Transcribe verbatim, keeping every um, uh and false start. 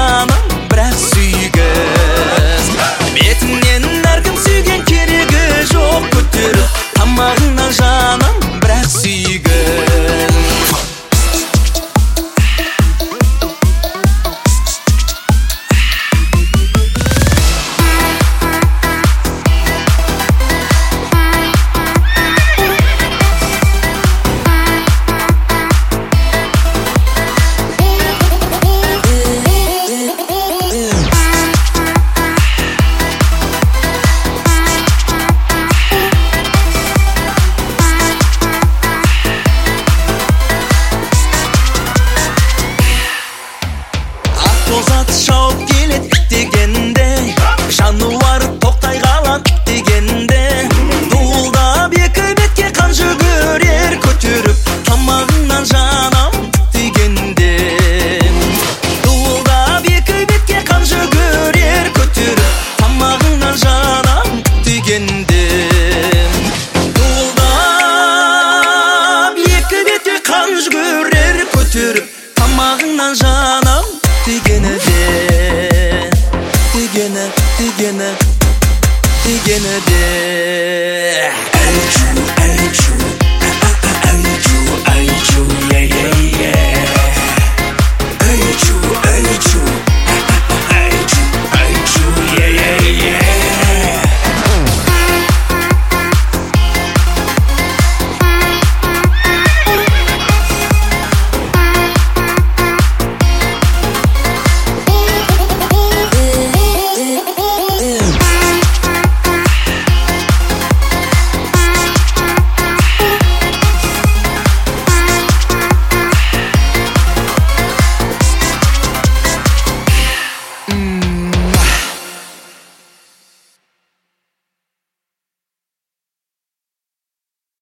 жаным, бірақ сүйгіз. Бетіңнен әркім сүйген керегі жоқ, көтеріп тамағыңнан жаным, бірақ сүйгіз. Тозат шауып келет дегенде, жануар тоқтай қалат дегенде, дуылдап екі бетке қан жүгірер, көтеріп тамағыңнан жанам дегенде. Дуылдап екі бетке қан жүгірер, көтеріп тамағыңнан жанам дегенде. Дуылдап екі бетке қан жүгірер, көтеріп тамағыңнан жанам дегені де, дегені, дегені, дегені де.